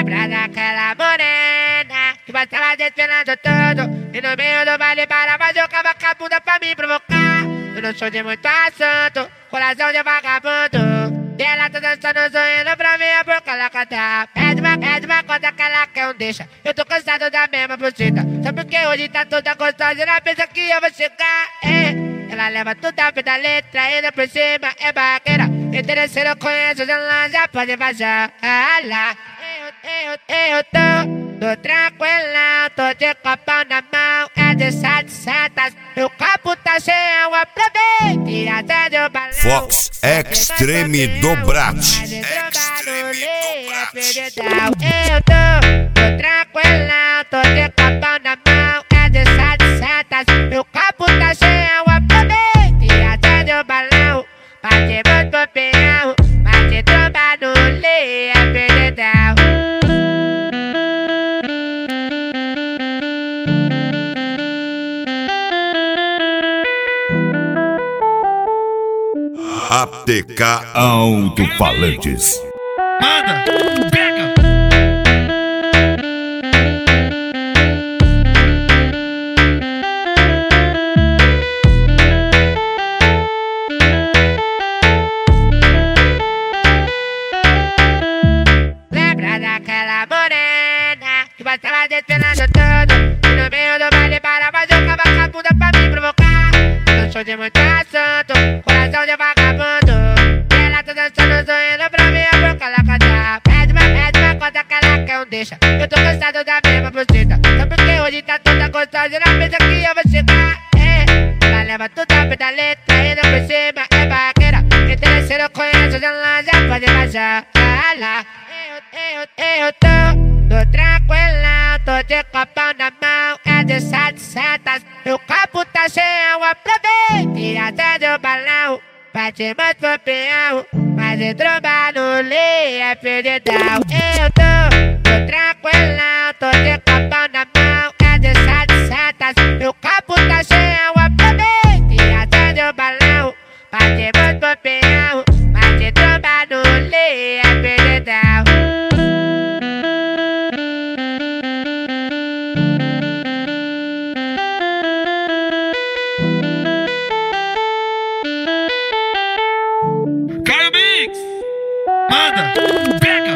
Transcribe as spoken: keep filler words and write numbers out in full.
Lembra daquela morena que passava desfilando tudo e no meio do baile parava, jogava com a bunda pra me provocar. Eu não sou de muito assunto, coração de vagabundo. E ela tá dançando, sorrindo pra mim, a boca ela canta. Pede uma, pede uma conta que ela quer um deixa. Eu tô cansado da mesma buceta. Só porque hoje tá toda gostosa e ela pensa que eu vou chegar. É. Ela leva tudo a da letra, ainda por cima é barraqueira. Interesseiro conheço, ela já pode vazar. Ah, lá. Eu, eu, eu tô, tô tranquilão, tô de copão na mão, é de setecentos. Meu copo tá cheio, aproveite e até de um balão. Fox Extreme Dobrat. Eu tô, tô tranquilão, tô de copão na mão, é de setecentos. Meu copo tá cheio, aproveite e até de um balão. Bate muito peão, bate tromba no lê, é perdedão. A T K Alto-Falantes. Manda, pega! Lembra daquela morena que passava desfilando tudo e no meio do baile parava, jogava com a bunda pra me provocar. Eu não sou de muito assunto, coração de vagabundo. E ela tá dançando, sorrindo pra mim, a boca ela canta. Pede uma, pede uma conta que ela quer um deixa. Eu tô cansado da mesma buceta. Só porque hoje tá toda gostosa e ela pensa que eu vou chegar. É. Ela leva tudo a da letra, ainda por cima é barraqueira. Interesseiro conheço, ela já pode vazar. Ah, lá. Eu, eu, eu tô, tô tranquilão, tô de copão na mão, é de setecentos. Meu copo tá cheio, aproveite e até de um balão. Bate mais pro peão, mas de tromba no lê, é perdedão. Eu tô, tô tranquilão, tô de copão na mão, é de setecentos. Meu copo tá cheio, aproveite e até de um balão. Bate mais pro peão, mas de tromba no lê, é perdedão. Caio Mix! Manda, pega!